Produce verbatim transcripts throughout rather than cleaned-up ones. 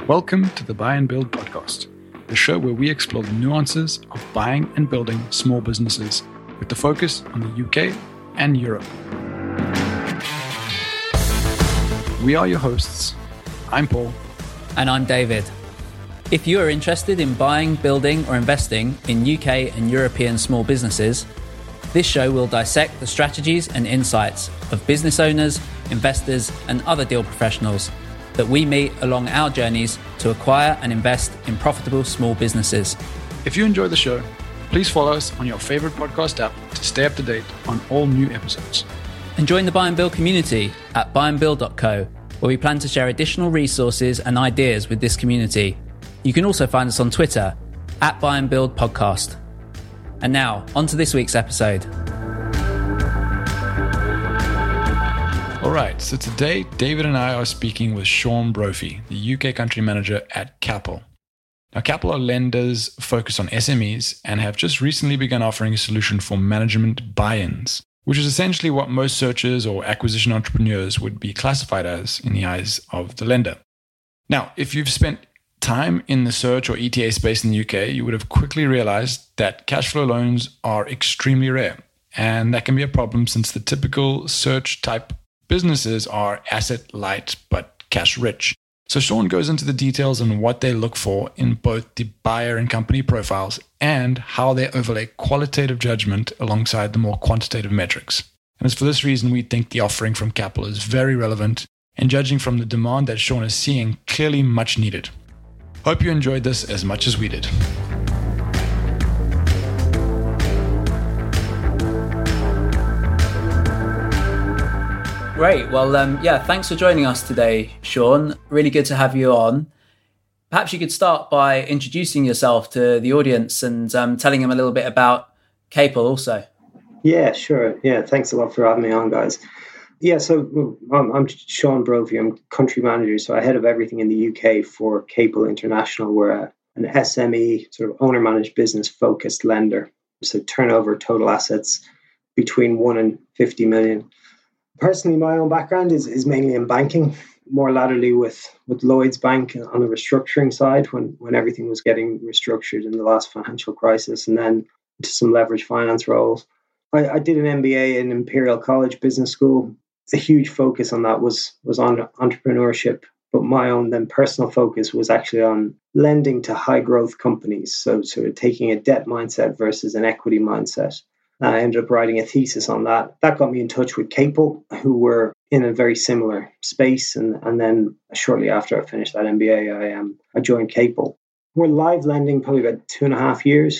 Welcome to the Buy and Build podcast, the show where we explore the nuances of buying and building small businesses with the focus on the U K and Europe. We are your hosts. I'm Paul. And I'm David. If you are interested in buying, building, or investing in U K and European small businesses, this show will dissect the strategies and insights of business owners, investors, and other deal professionals that we meet along our journeys to acquire and invest in profitable small businesses. If you enjoy the show, please follow us on your favorite podcast app to stay up to date on all new episodes. And join the Buy and Build community at buy and build dot co, where we plan to share additional resources and ideas with this community. You can also find us on Twitter at Buy and Build Podcast. And now, on to this week's episode. All right, so today, David and I are speaking with Sean Brophy, the U K country manager at Capel. Now, Capel are lenders focused on S M Es and have just recently begun offering a solution for management buy-ins, which is essentially what most searchers or acquisition entrepreneurs would be classified as in the eyes of the lender. Now, if you've spent time in the search or E T A space in the U K, you would have quickly realized that cash flow loans are extremely rare, and that can be a problem since the typical search type businesses are asset light but cash rich. So Sean goes into the details on what they look for in both the buyer and company profiles and how they overlay qualitative judgment alongside the more quantitative metrics. And it's for this reason we think the offering from Capel is very relevant, and judging from the demand that Sean is seeing, clearly much needed. Hope you enjoyed this as much as we did. Great. Well, um, yeah, thanks for joining us today, Sean. Really good to have you on. Perhaps you could start by introducing yourself to the audience and um, telling them a little bit about Capel also. Yeah, sure. Yeah, thanks a lot for having me on, guys. Yeah, so um, I'm Sean Brophy. I'm country manager, so I head of everything in the U K for Capel International. We're a, an S M E, sort of owner-managed business-focused lender. So turnover, total assets between one and fifty million. Personally, my own background is, is mainly in banking, more latterly with, with Lloyds Bank on the restructuring side when, when everything was getting restructured in the last financial crisis, and then into some leverage finance roles. I, I did an M B A in Imperial College Business School. A huge focus on that was, was on entrepreneurship, but my own then personal focus was actually on lending to high growth companies. So sort of taking a debt mindset versus an equity mindset. I ended up writing a thesis on that. That got me in touch with Capel, who were in a very similar space. And, and then shortly after I finished that M B A, I, um, I joined Capel. We're live lending probably about two and a half years.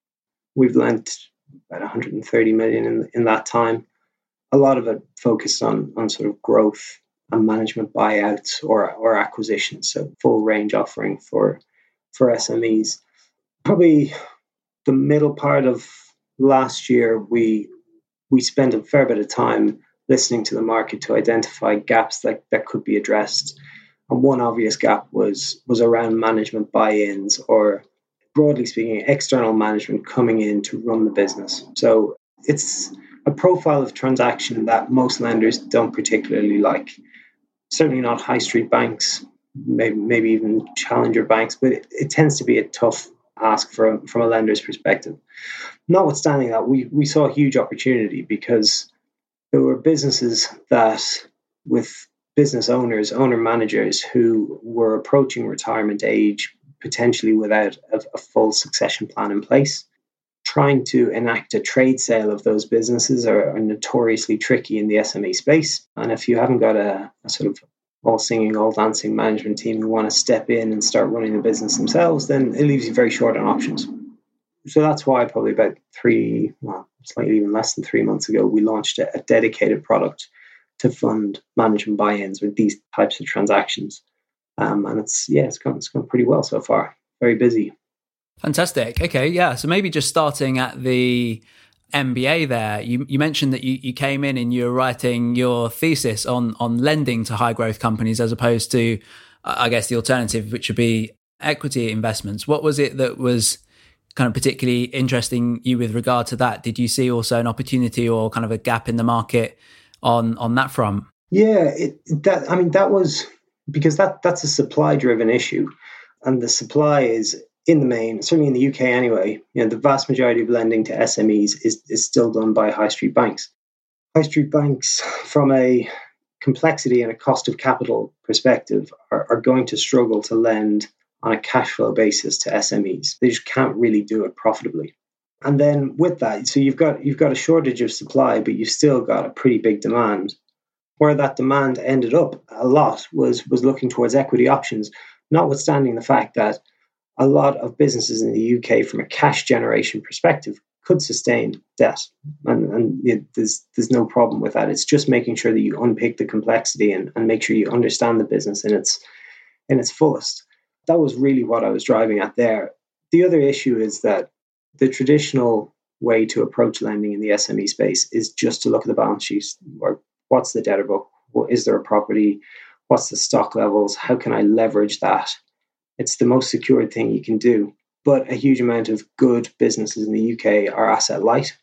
We've lent about one hundred thirty million in, in that time. A lot of it focused on, on sort of growth and management buyouts or, or acquisitions. So full range offering for, for S M Es. Probably the middle part of last year, we we spent a fair bit of time listening to the market to identify gaps that, that could be addressed. And one obvious gap was was around management buy-ins, or broadly speaking, external management coming in to run the business. So it's a profile of transaction that most lenders don't particularly like. Certainly not high street banks, maybe, maybe even challenger banks, but it, it tends to be a tough ask from, from a lender's perspective. Notwithstanding that, we, we saw a huge opportunity because there were businesses that, with business owners, owner managers who were approaching retirement age, potentially without a, a full succession plan in place. Trying to enact a trade sale of those businesses are, are notoriously tricky in the S M E space. And if you haven't got a, a sort of all singing, all dancing management team who want to step in and start running the business themselves, then it leaves you very short on options. So that's why probably about three, well, slightly even less than three months ago, we launched a, a dedicated product to fund management buy-ins with these types of transactions. Um, and it's, yeah, it's gone, it's gone pretty well so far. Very busy. Fantastic. Okay, yeah. So maybe just starting at the M B A there, you, you mentioned that you, you came in and you were writing your thesis on on lending to high growth companies as opposed to, I guess, the alternative, which would be equity investments. What was it that was kind of particularly interesting you with regard to that? Did you see also an opportunity or kind of a gap in the market on on that front? Yeah, it, that I mean, that was because that that's a supply driven issue. And the supply is, in the main, certainly in the U K anyway, you know, the vast majority of lending to S M Es is, is still done by high street banks. High street banks, from a complexity and a cost of capital perspective, are, are going to struggle to lend on a cash flow basis to S M Es. They just can't really do it profitably. And then with that, so you've got you've got a shortage of supply, but you've still got a pretty big demand. Where that demand ended up a lot was was looking towards equity options, notwithstanding the fact that a lot of businesses in the U K, from a cash generation perspective, could sustain debt, and, and it, there's there's no problem with that. It's just making sure that you unpick the complexity and, and make sure you understand the business in its in its fullest. That was really what I was driving at there. The other issue is that the traditional way to approach lending in the S M E space is just to look at the balance sheets. Or what's the debtor book? What, is there a property? What's the stock levels? How can I leverage that? It's the most secured thing you can do. But a huge amount of good businesses in the U K are asset light.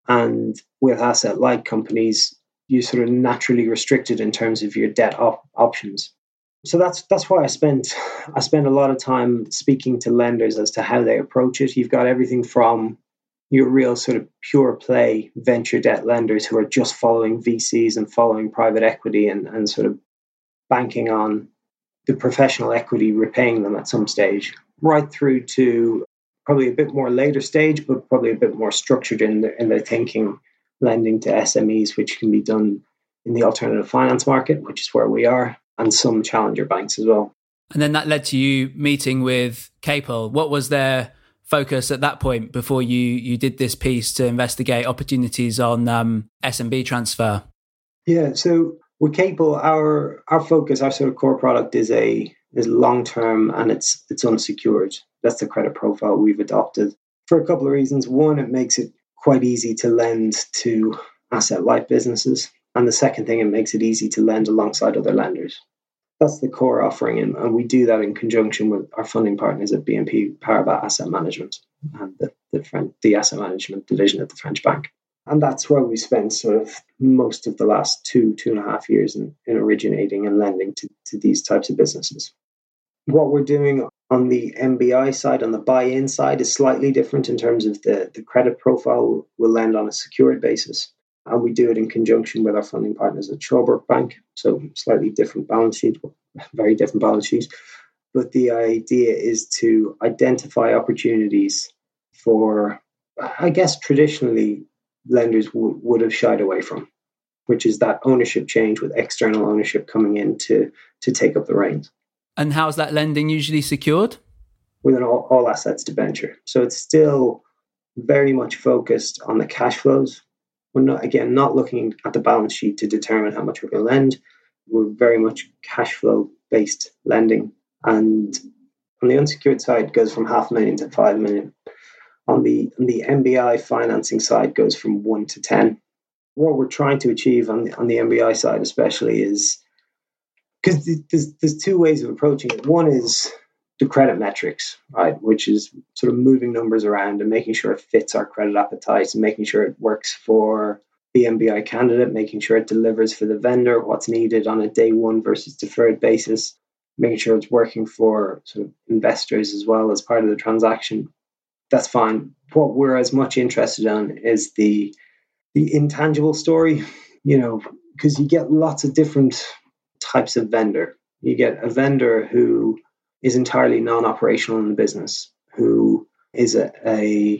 And with asset light companies, you're sort of naturally restricted in terms of your debt op- options. So that's that's why I spent I spend a lot of time speaking to lenders as to how they approach it. You've got everything from your real sort of pure play venture debt lenders who are just following V Cs and following private equity and, and sort of banking on the professional equity repaying them at some stage, right through to probably a bit more later stage, but probably a bit more structured in their, in their thinking, lending to S M Es, which can be done in the alternative finance market, which is where we are, and some challenger banks as well. And then that led to you meeting with Capel. What was their focus at that point before you you did this piece to investigate opportunities on um, S M B transfer? Yeah, so with Capel, our our focus, our sort of core product is a is long term, and it's it's unsecured. That's the credit profile we've adopted for a couple of reasons. One, it makes it quite easy to lend to asset light businesses, and the second thing, it makes it easy to lend alongside other lenders. That's the core offering, and, and we do that in conjunction with our funding partners at B N P Paribas Asset Management and the the, French, the asset management division at the French bank. And that's where we spent sort of most of the last two, two and a half years in, in originating and lending to, to these types of businesses. What we're doing on the M B I side, on the buy-in side, is slightly different in terms of the, the credit profile. We'll lend on a secured basis, and we do it in conjunction with our funding partners at Shawbrook Bank. So slightly different balance sheet, very different balance sheet. But the idea is to identify opportunities for, I guess, traditionally lenders w- would have shied away from, which is that ownership change with external ownership coming in to, to take up the reins. And how's that lending usually secured? With an all, all assets debenture. So it's still very much focused on the cash flows. We're not, again, not looking at the balance sheet to determine how much we're going to lend. We're very much cash flow based lending. And on the unsecured side, goes from half a million to five million. On the, on the M B I financing side, goes from one to ten. What we're trying to achieve on the, on the M B I side especially is, because there's, there's two ways of approaching it. One is the credit metrics, right, which is sort of moving numbers around and making sure it fits our credit appetite and making sure it works for the M B I candidate, making sure it delivers for the vendor what's needed on a day one versus deferred basis, making sure it's working for sort of investors as well as part of the transaction. That's fine. What we're as much interested in is the the intangible story, you know, because you get lots of different types of vendor. You get a vendor who is entirely non-operational in the business, who is a, a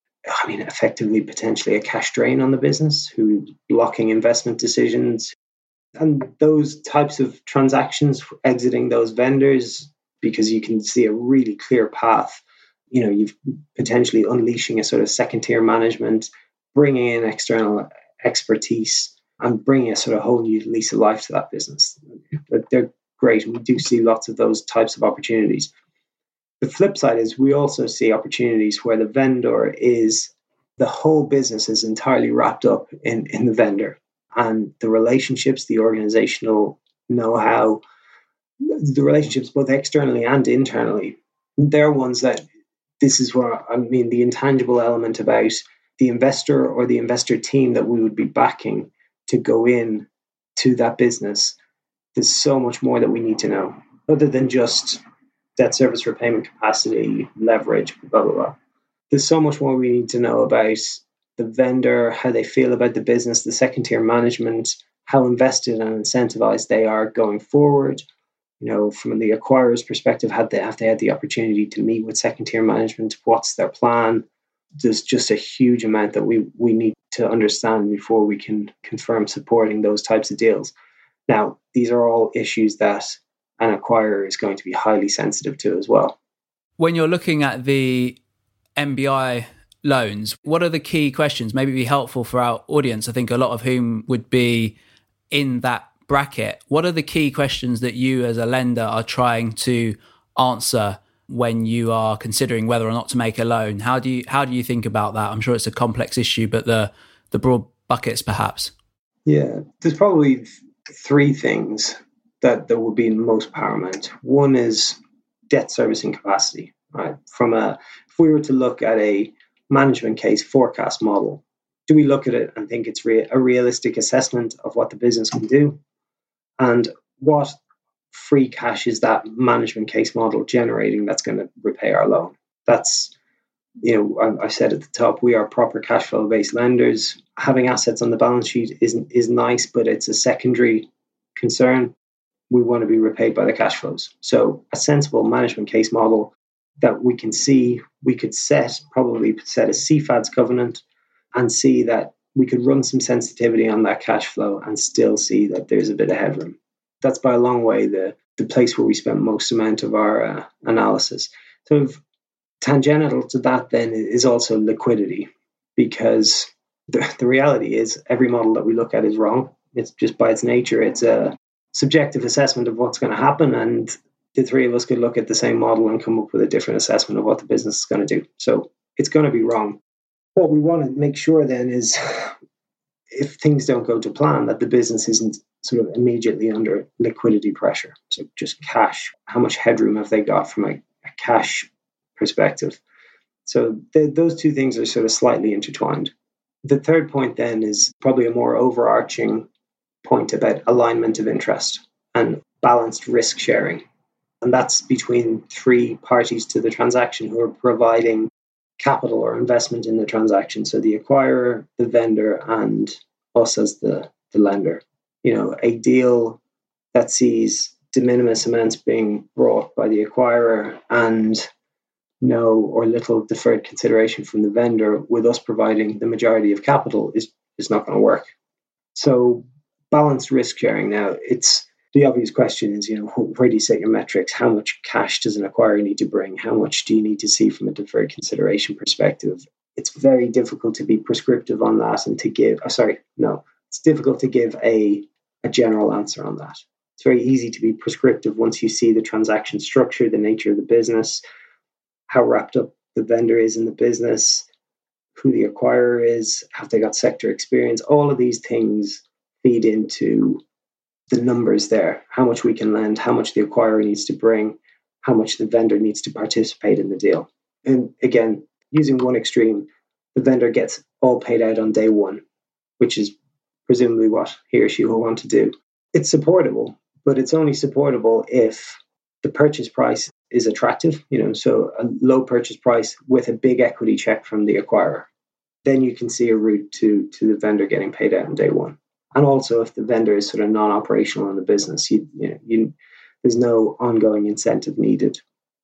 I mean, effectively potentially a cash drain on the business, who's blocking investment decisions. And those types of transactions, exiting those vendors, because you can see a really clear path. You know, you've potentially unleashing a sort of second tier management, bringing in external expertise and bringing a sort of whole new lease of life to that business. They're great. We do see lots of those types of opportunities. The flip side is we also see opportunities where the vendor is, the whole business is entirely wrapped up in, in the vendor, and the relationships, the organizational know-how, the relationships both externally and internally, they're ones that, this is where, I mean, the intangible element about the investor or the investor team that we would be backing to go in to that business, there's so much more that we need to know, other than just debt service repayment capacity, leverage, blah, blah, blah. There's so much more we need to know about the vendor, how they feel about the business, the second tier management, how invested and incentivized they are going forward. You know, from the acquirer's perspective, have they, have they had the opportunity to meet with second tier management? What's their plan? There's just a huge amount that we, we need to understand before we can confirm supporting those types of deals. Now, these are all issues that an acquirer is going to be highly sensitive to as well. When you're looking at the M B I loans, what are the key questions? Maybe be helpful for our audience, I think a lot of whom would be in that bracket. What are the key questions that you as a lender are trying to answer when you are considering whether or not to make a loan? How do you how do you think about that? I'm sure it's a complex issue, but the the broad buckets perhaps. Yeah, there's probably three things that, that would be most paramount. One is debt servicing capacity, right? From a, if we were to look at a management case forecast model, do we look at it and think it's re- a realistic assessment of what the business can do? And what free cash is that management case model generating that's going to repay our loan? That's, you know, I, I said at the top, we are proper cash flow based lenders. Having assets on the balance sheet is, is nice, but it's a secondary concern. We want to be repaid by the cash flows. So a sensible management case model that we can see, we could set, probably set a C FADS covenant and see that we could run some sensitivity on that cash flow and still see that there's a bit of headroom. That's by a long way the, the place where we spend most amount of our uh, analysis. So tangential to that then is also liquidity, because the, the reality is every model that we look at is wrong. It's just by its nature, it's a subjective assessment of what's going to happen, and the three of us could look at the same model and come up with a different assessment of what the business is going to do. So it's going to be wrong. What we want to make sure then is if things don't go to plan, that the business isn't sort of immediately under liquidity pressure. So just cash, how much headroom have they got from a, a cash perspective? So th- those two things are sort of slightly intertwined. The third point then is probably a more overarching point about alignment of interest and balanced risk sharing. And that's between three parties to the transaction who are providing capital or investment in the transaction. So the acquirer, the vendor, and us as the, the lender. You know, a deal that sees de minimis amounts being brought by the acquirer and no or little deferred consideration from the vendor, with us providing the majority of capital, is, is not going to work. So balanced risk sharing. Now, it's the obvious question is, you know, where do you set your metrics? How much cash does an acquirer need to bring? How much do you need to see from a deferred consideration perspective? It's very difficult to be prescriptive on that and to give, oh, sorry, no, it's difficult to give a, a general answer on that. It's very easy to be prescriptive once you see the transaction structure, the nature of the business, how wrapped up the vendor is in the business, who the acquirer is, have they got sector experience. All of these things feed into the numbers there, how much we can lend, how much the acquirer needs to bring, how much the vendor needs to participate in the deal. And again, using one extreme, the vendor gets all paid out on day one, which is presumably what he or she will want to do. It's supportable, but it's only supportable if the purchase price is attractive, you know, so a low purchase price with a big equity check from the acquirer. Then you can see a route to, to the vendor getting paid out on day one. And also, if the vendor is sort of non-operational in the business, you, you know, you, there's no ongoing incentive needed.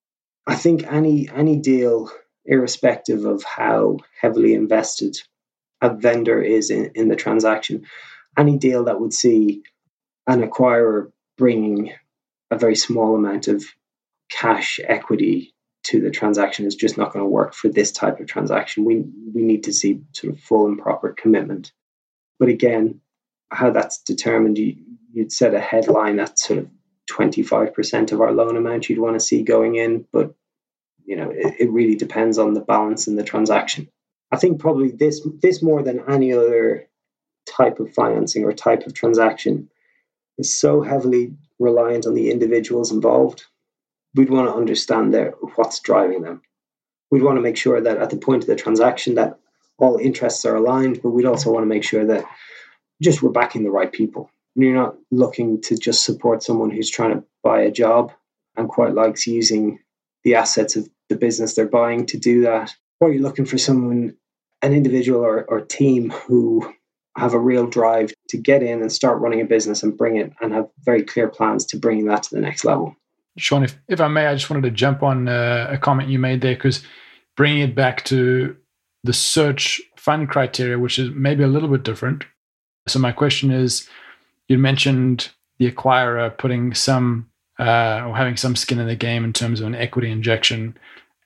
I think any any deal, irrespective of how heavily invested a vendor is in, in the transaction, any deal that would see an acquirer bringing a very small amount of cash equity to the transaction is just not going to work for this type of transaction. We we need to see sort of full and proper commitment. But again, how that's determined, you, you'd set a headline at sort of twenty-five percent of our loan amount you'd want to see going in, but you know, it, it really depends on the balance in the transaction. I think probably this this more than any other type of financing or type of transaction is so heavily reliant on the individuals involved. We'd want to understand their, what's driving them. We'd want to make sure that at the point of the transaction that all interests are aligned, but we'd also want to make sure that just we're backing the right people. You're not looking to just support someone who's trying to buy a job and quite likes using the assets of the business they're buying to do that. Or you're looking for someone, an individual or, or team who have a real drive to get in and start running a business and bring it and have very clear plans to bring that to the next level. Sean, if, if I may, I just wanted to jump on uh, a comment you made there, because bringing it back to the search fund criteria, which is maybe a little bit different. So my question is, you mentioned the acquirer putting some uh, or having some skin in the game in terms of an equity injection.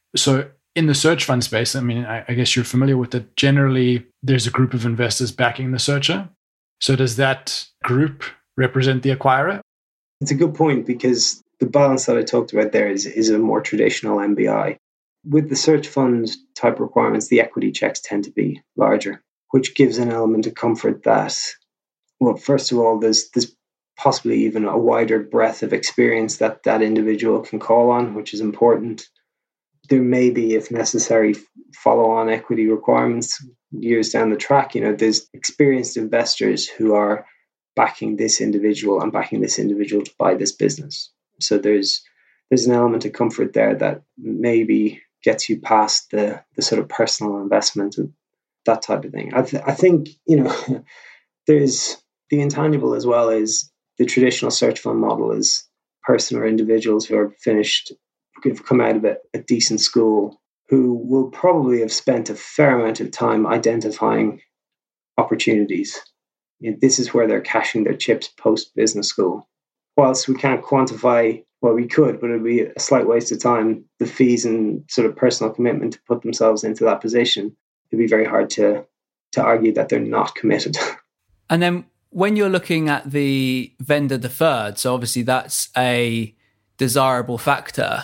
So in the search fund space, I mean, I, I guess you're familiar with it. Generally, there's a group of investors backing the searcher. So does that group represent the acquirer? It's a good point, because the balance that I talked about there is, is a more traditional M B I. With the search fund type requirements, the equity checks tend to be larger, which gives an element of comfort that, well, first of all, there's there's possibly even a wider breadth of experience that that individual can call on, which is important. There may be, if necessary, follow-on equity requirements years down the track. You know, there's experienced investors who are backing this individual and backing this individual to buy this business. So there's there's an element of comfort there that maybe gets you past the the sort of personal investment and that type of thing. I, th- I think, you know, there's the intangible as well. Is the traditional search fund model is person or individuals who are finished, who've come out of a, a decent school, who will probably have spent a fair amount of time identifying opportunities. You know, this is where they're cashing their chips post business school. Whilst we can't quantify, well, we could, but it'd be a slight waste of time, the fees and sort of personal commitment to put themselves into that position. It'd be very hard to to argue that they're not committed. And then when you're looking at the vendor deferred, so obviously that's a desirable factor,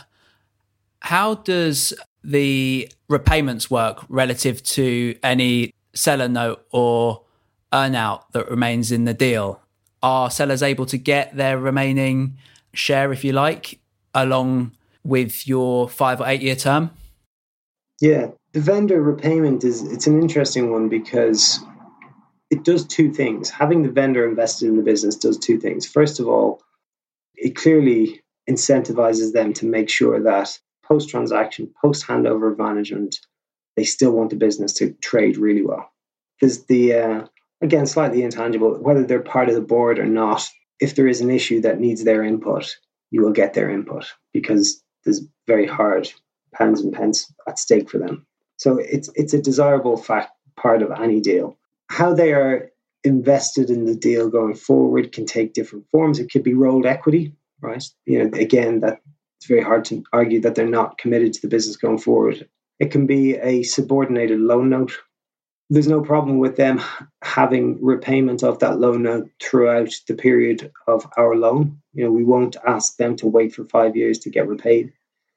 how does the repayments work relative to any seller note or earnout that remains in the deal? Are sellers able to get their remaining share, if you like, along with your five or eight year term? Yeah, the vendor repayment is, it's an interesting one because it does two things. Having the vendor invested in the business does two things. First of all, it clearly incentivizes them to make sure that post-transaction, post-handover of management, they still want the business to trade really well. There's the, uh, again, slightly intangible, whether they're part of the board or not, if there is an issue that needs their input, you will get their input because there's very hard pounds and pence at stake for them. So it's it's a desirable fact part of any deal. How they are invested in the deal going forward can take different forms. It could be rolled equity, right? You know, again, that it's very hard to argue that they're not committed to the business going forward. It can be a subordinated loan note. There's no problem with them having repayment of that loan note throughout the period of our loan. You know, we won't ask them to wait for five years to get repaid.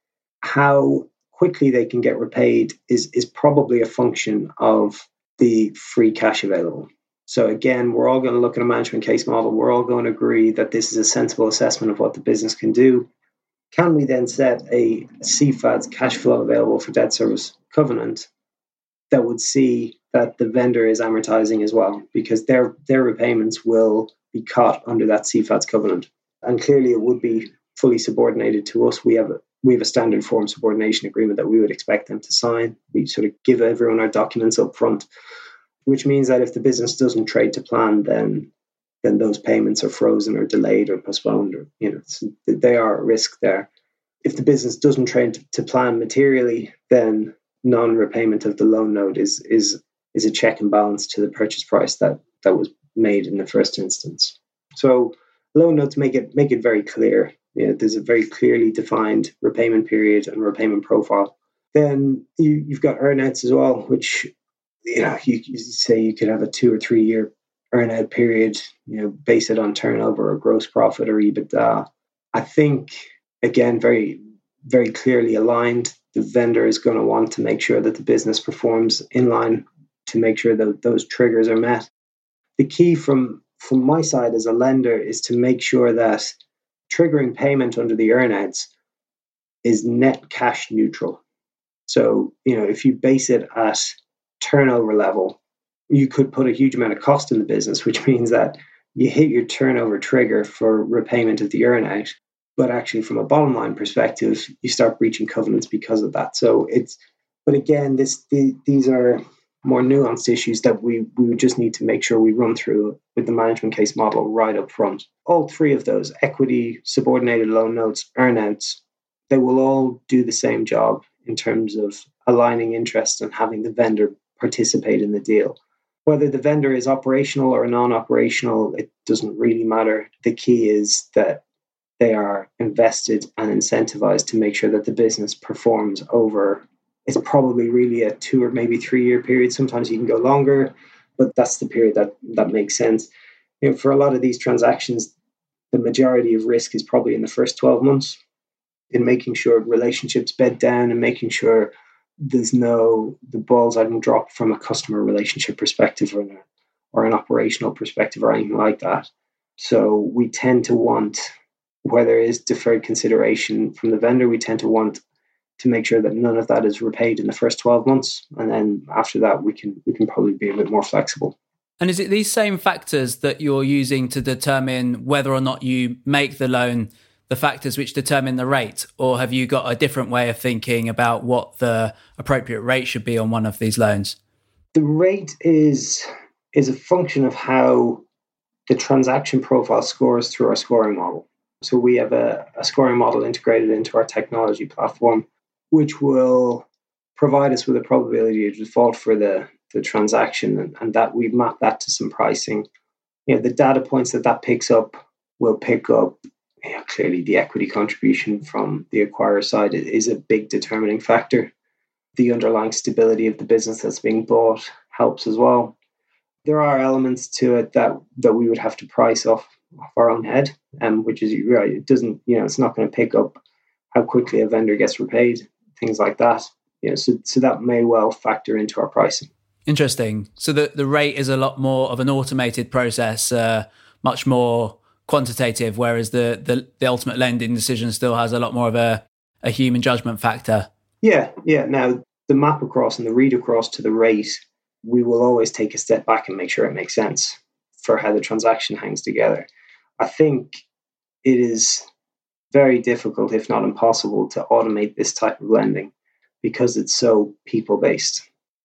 How quickly they can get repaid is, is probably a function of the free cash available. So again, we're all going to look at a management case model. We're all going to agree that this is a sensible assessment of what the business can do. Can we then set a C F A D's cash flow available for debt service covenant that would see that the vendor is amortizing as well, because their their repayments will be caught under that C F A D's covenant. And clearly it would be fully subordinated to us. We have a we have a standard form subordination agreement that we would expect them to sign. We sort of give everyone our documents up front, which means that if the business doesn't trade to plan, then then those payments are frozen or delayed or postponed, or you know, so they are at risk there. If the business doesn't trade to plan materially, then non-repayment of the loan note is is is a check and balance to the purchase price that that was made in the first instance. So loan notes make it make it very clear. You know, there's a very clearly defined repayment period and repayment profile. Then you, you've got earnouts as well, which you know you, you say you could have a two or three year earnout period. You know, base it on turnover or gross profit or EBITDA. I think again, very very clearly aligned. The vendor is going to want to make sure that the business performs in line to make sure that those triggers are met. The key from from my side as a lender is to make sure that triggering payment under the earnouts is net cash neutral. So, you know, if you base it at turnover level, you could put a huge amount of cost in the business, which means that you hit your turnover trigger for repayment of the earnout, but actually from a bottom line perspective, you start breaching covenants because of that. So it's, but again, this the, these are more nuanced issues that we we would just need to make sure we run through with the management case model right up front. All three of those, equity, subordinated loan notes, earnouts, they will all do the same job in terms of aligning interests and having the vendor participate in the deal. Whether the vendor is operational or non-operational, it doesn't really matter. The key is that they are invested and incentivized to make sure that the business performs over, it's probably really a two or maybe three year period. Sometimes you can go longer, but that's the period that, that makes sense. You know, for a lot of these transactions, the majority of risk is probably in the first twelve months in making sure relationships bed down and making sure there's no, the balls aren't dropped from a customer relationship perspective or, an, or an operational perspective or anything like that. So we tend to want, where there is deferred consideration from the vendor, we tend to want to make sure that none of that is repaid in the first twelve months. And then after that, we can we can probably be a bit more flexible. And is it these same factors that you're using to determine whether or not you make the loan, the factors which determine the rate? Or have you got a different way of thinking about what the appropriate rate should be on one of these loans? The rate is is a function of how the transaction profile scores through our scoring model. So we have a, a scoring model integrated into our technology platform, which will provide us with a probability of default for the, the transaction, and, and that we map that to some pricing. You know, the data points that that picks up will pick up, you know, clearly the equity contribution from the acquirer side is a big determining factor. The underlying stability of the business that's being bought helps as well. There are elements to it that, that we would have to price off, off our own head, um, which is right. It doesn't, you know, it's not going to pick up how quickly a vendor gets repaid, things like that. You know, so so that may well factor into our pricing. Interesting. So the, the rate is a lot more of an automated process, uh, much more quantitative, whereas the, the the ultimate lending decision still has a lot more of a, a human judgment factor. Yeah, yeah. Now, the map across and the read across to the rate, we will always take a step back and make sure it makes sense for how the transaction hangs together. I think it is very difficult, if not impossible, to automate this type of lending because it's so people-based.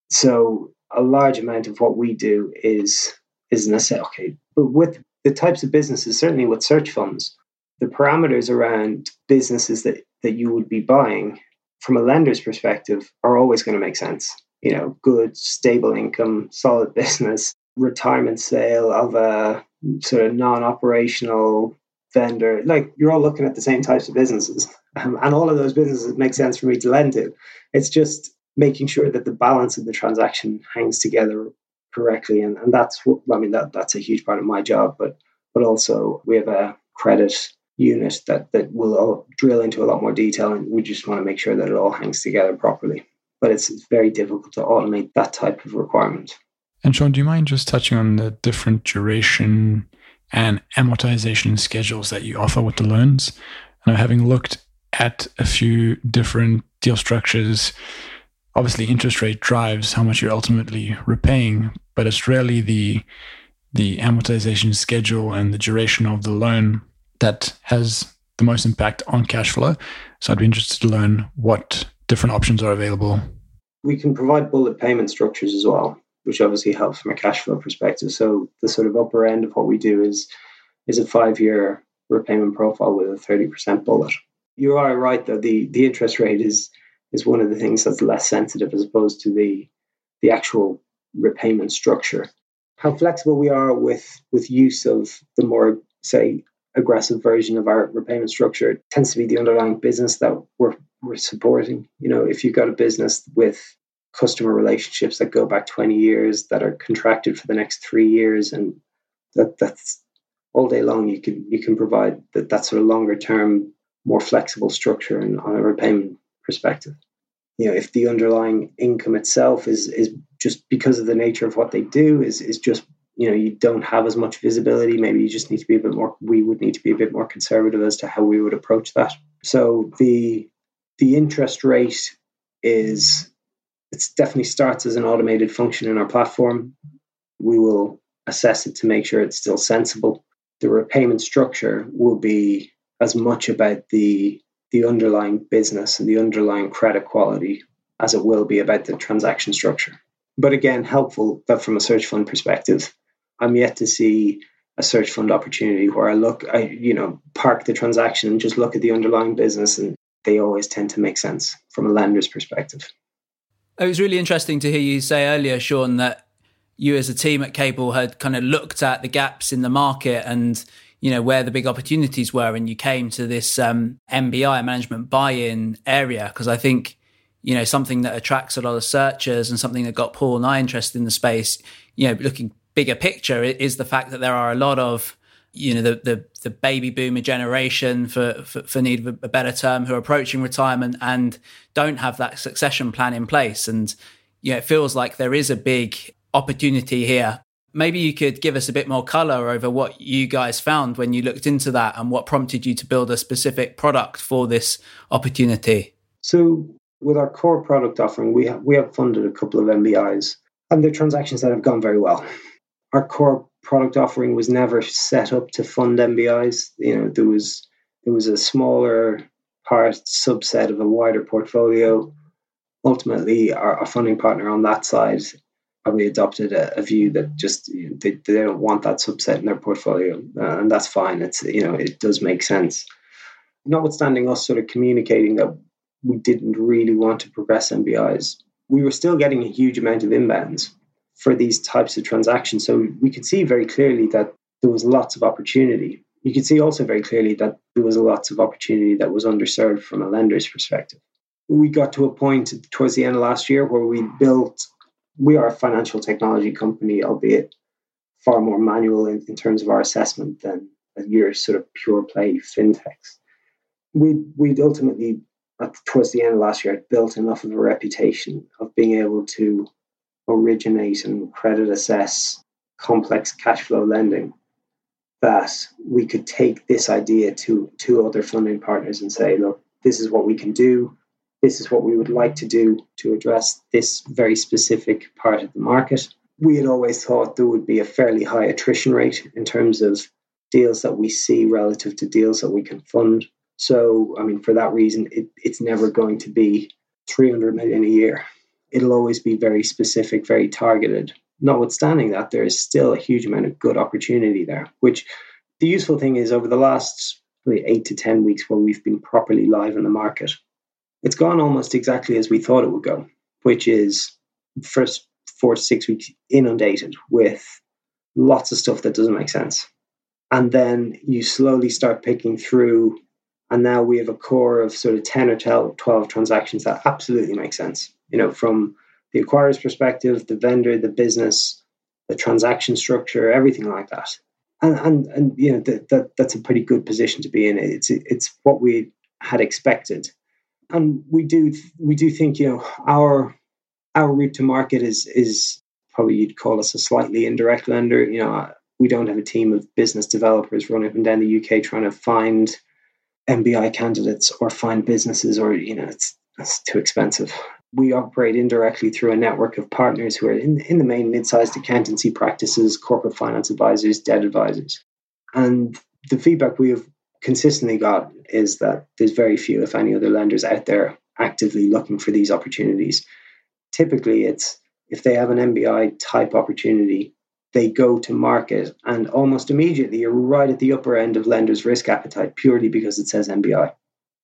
So a large amount of what we do is is necessary. Okay, but with the types of businesses, certainly with search funds, the parameters around businesses that, that you would be buying from a lender's perspective are always going to make sense. You know, good, stable income, solid business, retirement sale of a sort of non-operational vendor. Like, you're all looking at the same types of businesses. Um, and all of those businesses make sense for me to lend to. It's just making sure that the balance of the transaction hangs together correctly. And, and that's what, I mean, that that's a huge part of my job. But but also we have a credit unit that, that will all drill into a lot more detail. And we just want to make sure that it all hangs together properly. But it's, it's very difficult to automate that type of requirement. And Sean, do you mind just touching on the different duration and amortization schedules that you offer with the loans? And having looked at a few different deal structures, obviously interest rate drives how much you're ultimately repaying, but it's really the the amortization schedule and the duration of the loan that has the most impact on cash flow. So I'd be interested to learn what different options are available. We can provide bullet payment structures as well, which obviously helps from a cash flow perspective. So the sort of upper end of what we do is is a five-year repayment profile with a thirty percent bullet. You are right, though. The, the interest rate is is one of the things that's less sensitive as opposed to the the actual repayment structure. How flexible we are with, with use of the more, say, aggressive version of our repayment structure, it tends to be the underlying business that we're we're supporting. You know, if you've got a business with customer relationships that go back twenty years that are contracted for the next three years, and that that's all day long, you can you can provide that, that sort of longer term, more flexible structure and on a repayment perspective. You know, if the underlying income itself is is just because of the nature of what they do is is just, you know, you don't have as much visibility, maybe you just need to be a bit more, we would need to be a bit more conservative as to how we would approach that. So the the interest rate is, it definitely starts as an automated function in our platform. We will assess it to make sure it's still sensible. The repayment structure will be as much about the the underlying business and the underlying credit quality as it will be about the transaction structure. But again, helpful that from a search fund perspective, I'm yet to see a search fund opportunity where I look, I you know, park the transaction and just look at the underlying business, and they always tend to make sense from a lender's perspective. It was really interesting to hear you say earlier, Sean, that you as a team at Cable had kind of looked at the gaps in the market and, you know, where the big opportunities were, and you came to this um, M B I, management buy-in area, because I think, you know, something that attracts a lot of searchers and something that got Paul and I interested in the space, you know, looking bigger picture, is the fact that there are a lot of, you know, the the, the baby boomer generation, for, for for need of a better term, who are approaching retirement and don't have that succession plan in place. And, you know, it feels like there is a big opportunity here. Maybe you could give us a bit more color over what you guys found when you looked into that and what prompted you to build a specific product for this opportunity. So with our core product offering, we have, we have funded a couple of M B Is, and they're transactions that have gone very well. Our core product offering was never set up to fund M B Is. You know, there was there was a smaller part, subset of a wider portfolio. Ultimately, our, our funding partner on that side probably adopted a, a view that just, you know, they, they don't want that subset in their portfolio, uh, and that's fine. It's, you know, it does make sense. Notwithstanding us sort of communicating that we didn't really want to progress M B Is, we were still getting a huge amount of inbounds for these types of transactions. So we could see very clearly that there was lots of opportunity. You could see also very clearly that there was lots of opportunity that was underserved from a lender's perspective. We got to a point towards the end of last year where we built, we are a financial technology company, albeit far more manual in, in terms of our assessment than your sort of pure play fintechs. We, we'd ultimately, towards the end of last year, built enough of a reputation of being able to originate and credit assess complex cash flow lending that we could take this idea to, to other funding partners and say, look, this is what we can do. This is what we would like to do to address this very specific part of the market. We had always thought there would be a fairly high attrition rate in terms of deals that we see relative to deals that we can fund. So, I mean, for that reason, it, it's never going to be three hundred million a year. It'll always be very specific, very targeted. Notwithstanding that, there is still a huge amount of good opportunity there, which the useful thing is over the last really eight to ten weeks where we've been properly live in the market, it's gone almost exactly as we thought it would go, which is first four to six weeks inundated with lots of stuff that doesn't make sense. And then you slowly start picking through, and now we have a core of sort of ten or twelve transactions that absolutely make sense. You know, from the acquirer's perspective, the vendor, the business, the transaction structure, everything like that. And and and you know that that that's a pretty good position to be in. It's it's what we had expected, and we do we do think, you know, our our route to market is is probably, you'd call us a slightly indirect lender. You know, we don't have a team of business developers running up and down the U K trying to find M B I candidates or find businesses, or, you know, it's it's too expensive. We operate indirectly through a network of partners who are in, in the main mid-sized accountancy practices, corporate finance advisors, debt advisors. And the feedback we have consistently got is that there's very few, if any, other lenders out there actively looking for these opportunities. Typically, it's if they have an M B I type opportunity, they go to market and almost immediately you're right at the upper end of lenders' risk appetite purely because it says M B I.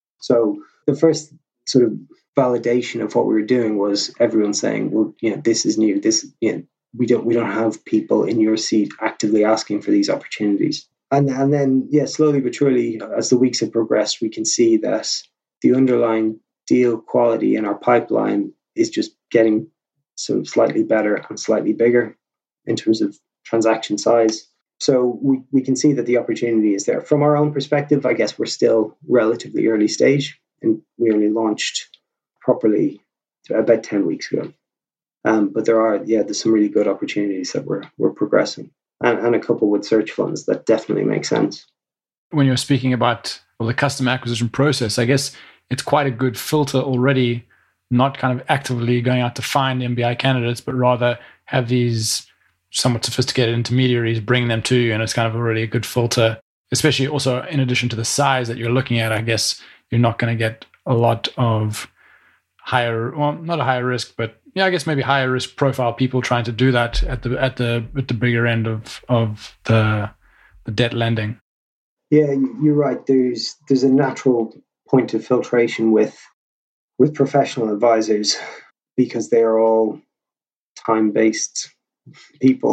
So the first sort of validation of what we were doing was everyone saying, well, you know, this is new. This, you know, we don't we don't have people in your seat actively asking for these opportunities. And and then, yeah, slowly but surely, as the weeks have progressed, we can see that the underlying deal quality in our pipeline is just getting sort of slightly better and slightly bigger in terms of transaction size. So we, we can see that the opportunity is there. From our own perspective, I guess we're still relatively early stage, and we only launched properly about ten weeks ago. Um, but there are, yeah, there's some really good opportunities that we're we're progressing, and, and a couple with search funds that definitely make sense. When you're speaking about, well, the customer acquisition process, I guess it's quite a good filter already, not kind of actively going out to find M B I candidates, but rather have these somewhat sophisticated intermediaries bring them to you, and it's kind of already a good filter, especially also in addition to the size that you're looking at. I guess you're not going to get a lot of higher, well, not a higher risk, but yeah, I guess maybe higher risk profile people trying to do that at the at the at the bigger end of of the the debt lending. Yeah, you're right. There's there's a natural point of filtration with with professional advisors because they are all time-based people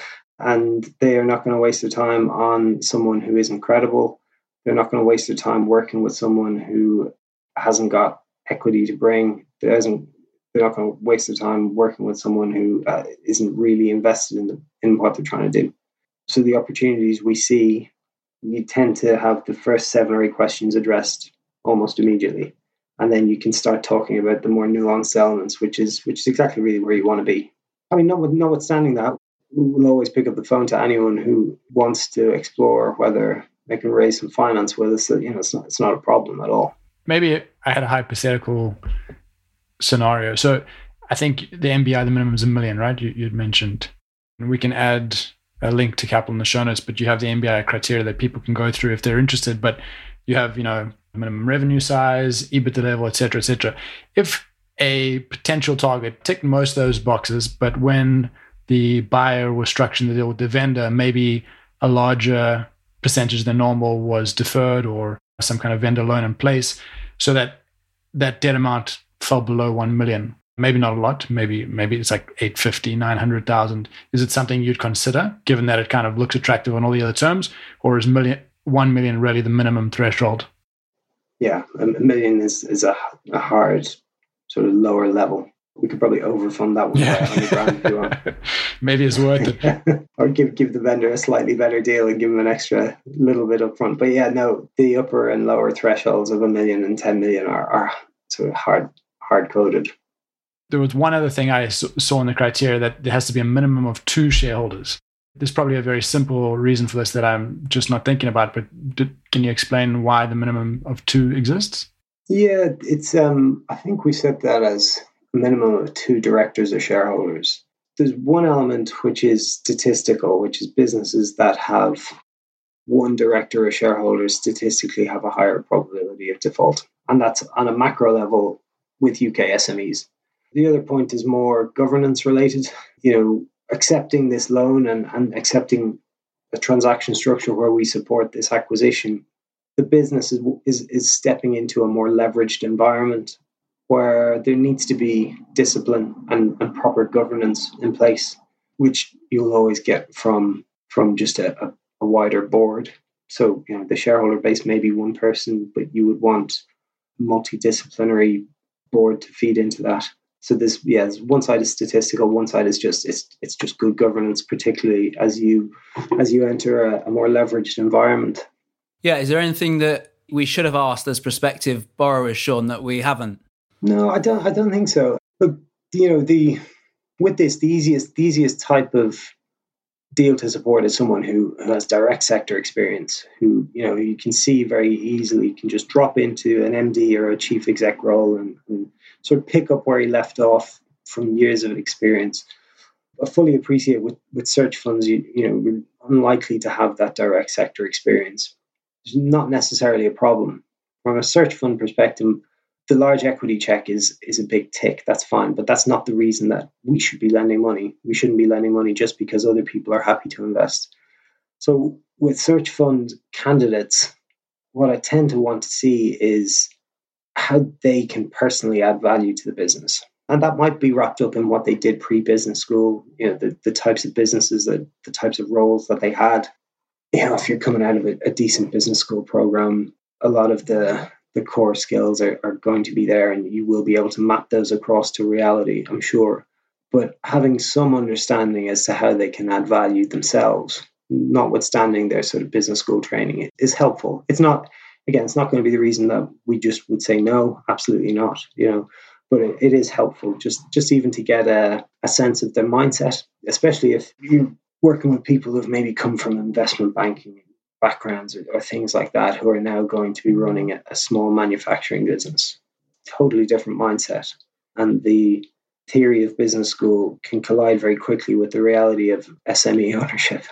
and they are not going to waste their time on someone who isn't credible. They're not going to waste their time working with someone who hasn't got equity to bring. There isn't, they're not going to waste their time working with someone who uh, isn't really invested in the, in what they're trying to do. So the opportunities we see, you tend to have the first seven or eight questions addressed almost immediately. And then you can start talking about the more nuanced elements, which is which is exactly really where you want to be. I mean, notwithstanding that, we'll always pick up the phone to anyone who wants to explore whether they can raise some finance with us. You know, it's not it's not a problem at all. Maybe I had a hypothetical scenario. So I think the M B I, the minimum is a million, right? You, you'd mentioned. And we can add a link to Capital in the show notes, but you have the M B I criteria that people can go through if they're interested. But you have, you know, minimum revenue size, EBITDA level, et cetera, et cetera. If a potential target ticked most of those boxes, but when the buyer was structuring the deal with the vendor, maybe a larger percentage than normal was deferred or some kind of vendor loan in place, so that that debt amount fell below one million. Maybe not a lot. Maybe maybe it's like eight fifty, nine hundred thousand. Is it something you'd consider, given that it kind of looks attractive on all the other terms, or is million one million really the minimum threshold? Yeah, a million is, is a, a hard sort of lower level. We could probably overfund that one yeah. by one hundred grand if you want. Maybe it's worth it. Or give give the vendor a slightly better deal and give them an extra little bit up front. But yeah, no, the upper and lower thresholds of a million and ten million are, are sort of hard hard coded. There was one other thing I saw in the criteria, that there has to be a minimum of two shareholders. There's probably a very simple reason for this that I'm just not thinking about, but did, can you explain why the minimum of two exists? Yeah, it's. Um, I think we set that as a minimum of two directors or shareholders. There's one element which is statistical, which is businesses that have one director or shareholder statistically have a higher probability of default. And that's on a macro level with U K S M Es. The other point is more governance related. You know, accepting this loan and, and accepting a transaction structure where we support this acquisition, the business is, is, is stepping into a more leveraged environment where there needs to be discipline and, and proper governance in place, which you'll always get from, from just a, a, a wider board. So, you know, the shareholder base may be one person, but you would want a multidisciplinary board to feed into that. So this, yeah, one side is statistical, one side is just it's it's just good governance, particularly as you as you enter a, a more leveraged environment. Yeah, is there anything that we should have asked as prospective borrowers, Sean, that we haven't? No, I don't. I don't think so. But you know, the with this, the easiest the easiest type of deal to support is someone who, who has direct sector experience, who you know you can see very easily can just drop into an M D or a chief exec role and, and sort of pick up where he left off from years of experience. I fully appreciate with, with search funds, you, you know, we're unlikely to have that direct sector experience. It's not necessarily a problem. From a search fund perspective, the large equity check is is a big tick. That's fine, but that's not the reason that we should be lending money. We shouldn't be lending money just because other people are happy to invest. So with search fund candidates, what I tend to want to see is how they can personally add value to the business. And that might be wrapped up in what they did pre-business school, you know, the, the types of businesses, that the types of roles that they had. You know, if you're coming out of a, a decent business school program, a lot of the, the core skills are, are going to be there and you will be able to map those across to reality, I'm sure. But having some understanding as to how they can add value themselves, notwithstanding their sort of business school training, is helpful. It's not, again, it's not going to be the reason that we just would say no, absolutely not, you know, but it, it is helpful just, just even to get a, a sense of their mindset, especially if you're working with people who've maybe come from investment banking backgrounds or, or things like that, who are now going to be running a, a small manufacturing business. Totally different mindset. And the theory of business school can collide very quickly with the reality of S M E ownership.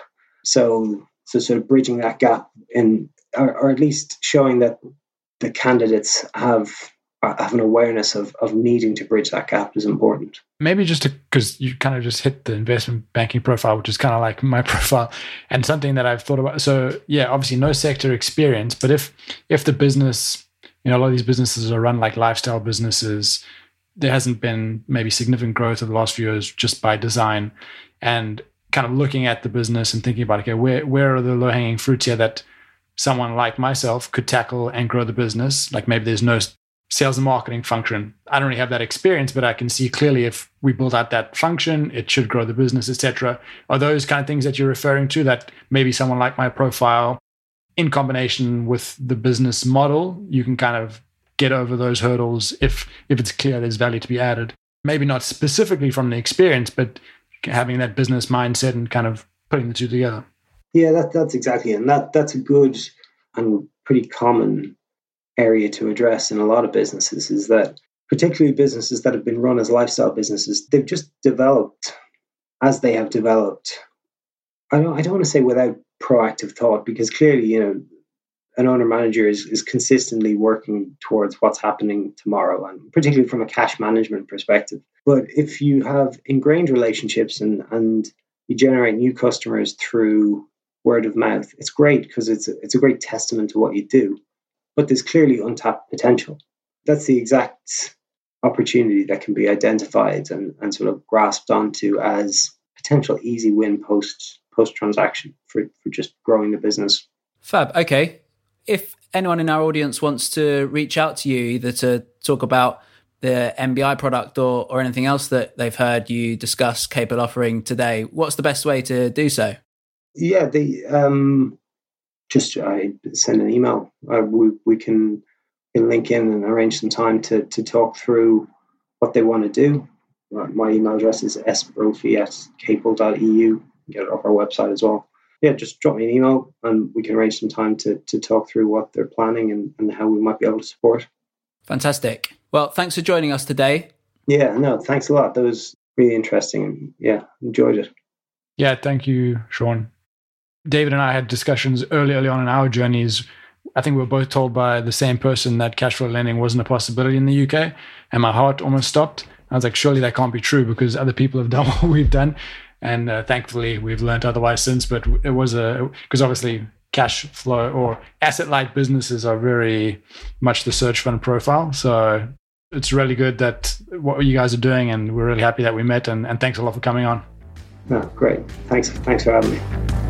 So, so sort of bridging that gap in, or, or at least showing that the candidates have have an awareness of of needing to bridge that gap is important. Maybe just because you kind of just hit the investment banking profile, which is kind of like my profile, and something that I've thought about. So yeah, obviously no sector experience, but if if the business, you know, a lot of these businesses are run like lifestyle businesses, there hasn't been maybe significant growth over the last few years just by design, and kind of looking at the business and thinking about, okay, where where are the low hanging fruits here that someone like myself could tackle and grow the business? Like maybe there's no sales and marketing function. I don't really have that experience, but I can see clearly if we build out that function, it should grow the business, et cetera. Are those kind of things that you're referring to that maybe someone like my profile, in combination with the business model, you can kind of get over those hurdles if if it's clear there's value to be added? Maybe not specifically from the experience, but having that business mindset and kind of putting the two together. Yeah, that, that's exactly it. And that, that's a good and pretty common area to address in a lot of businesses, is that particularly businesses that have been run as lifestyle businesses, they've just developed as they have developed. I don't I don't want to say without proactive thought, because clearly, you know, an owner manager is, is consistently working towards what's happening tomorrow, and particularly from a cash management perspective. But if you have ingrained relationships and, and you generate new customers through word of mouth, it's great because it's a, it's a great testament to what you do. But there's clearly untapped potential. That's the exact opportunity that can be identified and, and sort of grasped onto as potential easy win post post transaction for, for just growing the business. Fab. Okay. If anyone in our audience wants to reach out to you, either to talk about the M B I product or, or anything else that they've heard you discuss Capel offering today, what's the best way to do so? Yeah, the um, just I send an email. Uh, we we can, can link in and arrange some time to to talk through what they want to do. My email address is s brophy at capel dot e u. Get it off our website as well. Yeah, just drop me an email and we can arrange some time to to talk through what they're planning and, and how we might be able to support. Fantastic. Well, thanks for joining us today. Yeah, no, thanks a lot. That was really interesting. And yeah, enjoyed it. Yeah, thank you, Sean. David and I had discussions early, early on in our journeys. I think we were both told by the same person that cash flow lending wasn't a possibility in the U K. And my heart almost stopped. I was like, surely that can't be true because other people have done what we've done. And uh, thankfully, we've learned otherwise since. But it was a, because obviously cash flow or asset-light businesses are very much the search fund profile. So it's really good that what you guys are doing. And we're really happy that we met. And, and thanks a lot for coming on. No, great. Thanks, thanks for having me.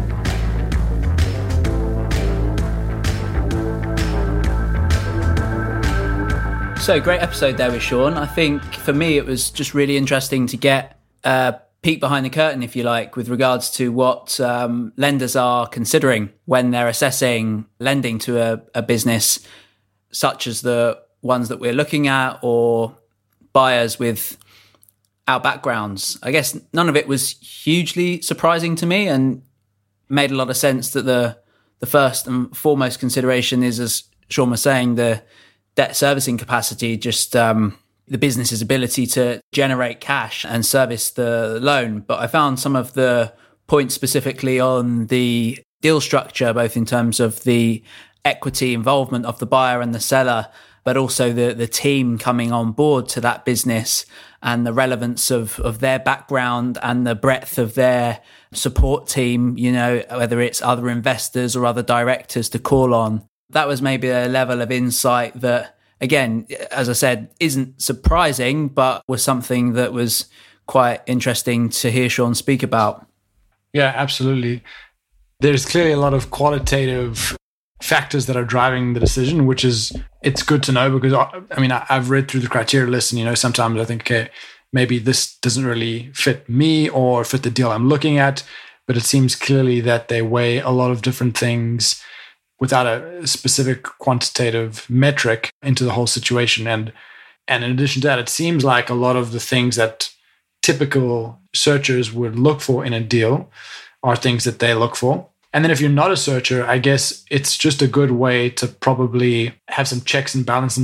So great episode there with Sean. I think for me, it was just really interesting to get a peek behind the curtain, if you like, with regards to what um, lenders are considering when they're assessing lending to a, a business, such as the ones that we're looking at, or buyers with our backgrounds. I guess none of it was hugely surprising to me and made a lot of sense that the the first and foremost consideration is, as Sean was saying, the debt servicing capacity, just um, the business's ability to generate cash and service the loan. But I found some of the points specifically on the deal structure, both in terms of the equity involvement of the buyer and the seller, but also the the team coming on board to that business and the relevance of, of their background and the breadth of their support team, you know, whether it's other investors or other directors to call on. That was maybe a level of insight that, again, as I said, isn't surprising, but was something that was quite interesting to hear Sean speak about. Yeah, absolutely. There's clearly a lot of qualitative factors that are driving the decision, which is, it's good to know because, I mean, I've read through the criteria list and, you know, sometimes I think, okay, maybe this doesn't really fit me or fit the deal I'm looking at, but it seems clearly that they weigh a lot of different things without a specific quantitative metric into the whole situation. And and in addition to that, it seems like a lot of the things that typical searchers would look for in a deal are things that they look for. And then if you're not a searcher, I guess it's just a good way to probably have some checks and balances in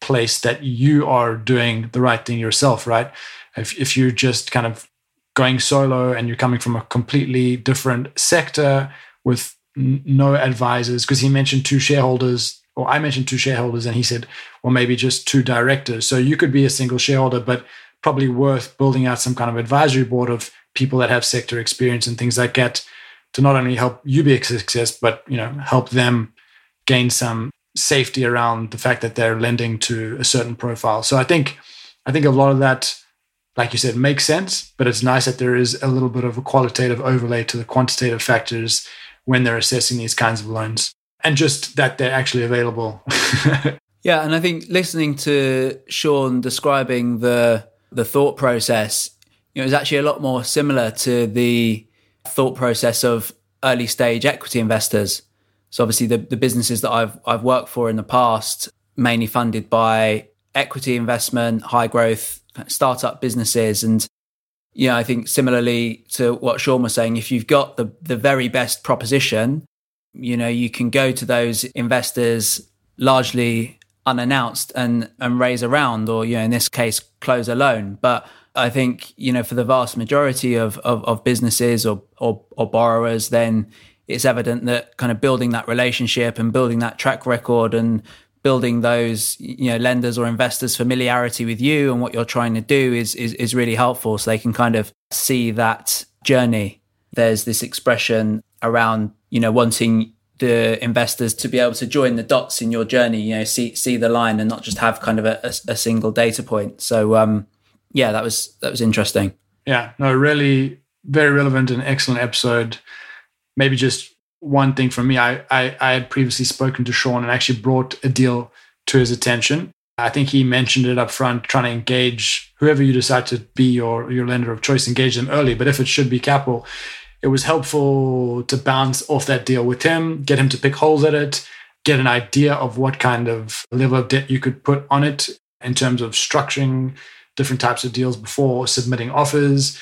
place that you are doing the right thing yourself, right? If if you're just kind of going solo and you're coming from a completely different sector with n- no advisors, because he mentioned two shareholders, or I mentioned two shareholders, and he said, well, maybe just two directors. So you could be a single shareholder, but probably worth building out some kind of advisory board of people that have sector experience and things like that to not only help you be a success, but, you know, help them gain some safety around the fact that they're lending to a certain profile. So I think, I think a lot of that, like you said, makes sense, but it's nice that there is a little bit of a qualitative overlay to the quantitative factors when they're assessing these kinds of loans, and just that they're actually available. Yeah, and I think listening to Sean describing the the thought process, you know, is actually a lot more similar to the thought process of early stage equity investors. So obviously the, the businesses that I've I've worked for in the past, mainly funded by equity investment, high growth startup businesses. And, you know, I think similarly to what Sean was saying, if you've got the, the very best proposition, you know, you can go to those investors largely unannounced and, and raise a round, or, you know, in this case, close a loan. But I think, you know, for the vast majority of, of, of businesses or, or, or borrowers, then it's evident that kind of building that relationship and building that track record and building those, you know, lenders or investors' familiarity with you and what you're trying to do is, is is really helpful, so they can kind of see that journey. There's this expression around, you know, wanting the investors to be able to join the dots in your journey, you know, see see the line and not just have kind of a, a, a single data point. So um, yeah, that was that was interesting. Yeah, no, really very relevant and excellent episode. Maybe just one thing from me, I, I I had previously spoken to Sean and actually brought a deal to his attention. I think he mentioned it up front, trying to engage whoever you decide to be your, your lender of choice, engage them early. But if it should be Capital, it was helpful to bounce off that deal with him, get him to pick holes at it, get an idea of what kind of level of debt you could put on it in terms of structuring different types of deals before submitting offers.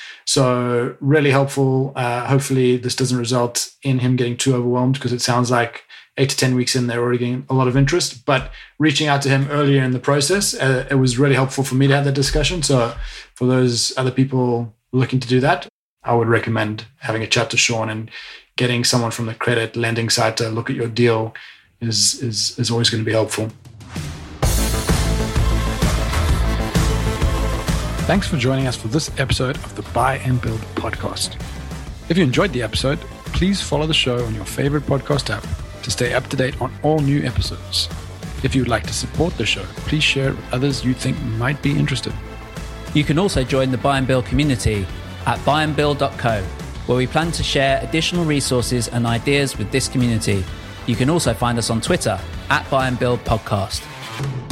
So really helpful. Uh, hopefully this doesn't result in him getting too overwhelmed, because it sounds like eight to ten weeks in, they're already getting a lot of interest. But reaching out to him earlier in the process, uh, it was really helpful for me to have that discussion. So for those other people looking to do that, I would recommend having a chat to Sean, and getting someone from the credit lending side to look at your deal is is, is always going to be helpful. Thanks for joining us for this episode of the Buy and Build podcast. If you enjoyed the episode, please follow the show on your favorite podcast app to stay up to date on all new episodes. If you'd like to support the show, please share it with others you think might be interested. You can also join the Buy and Build community at buy and build dot co, where we plan to share additional resources and ideas with this community. You can also find us on Twitter at Buy and Build Podcast.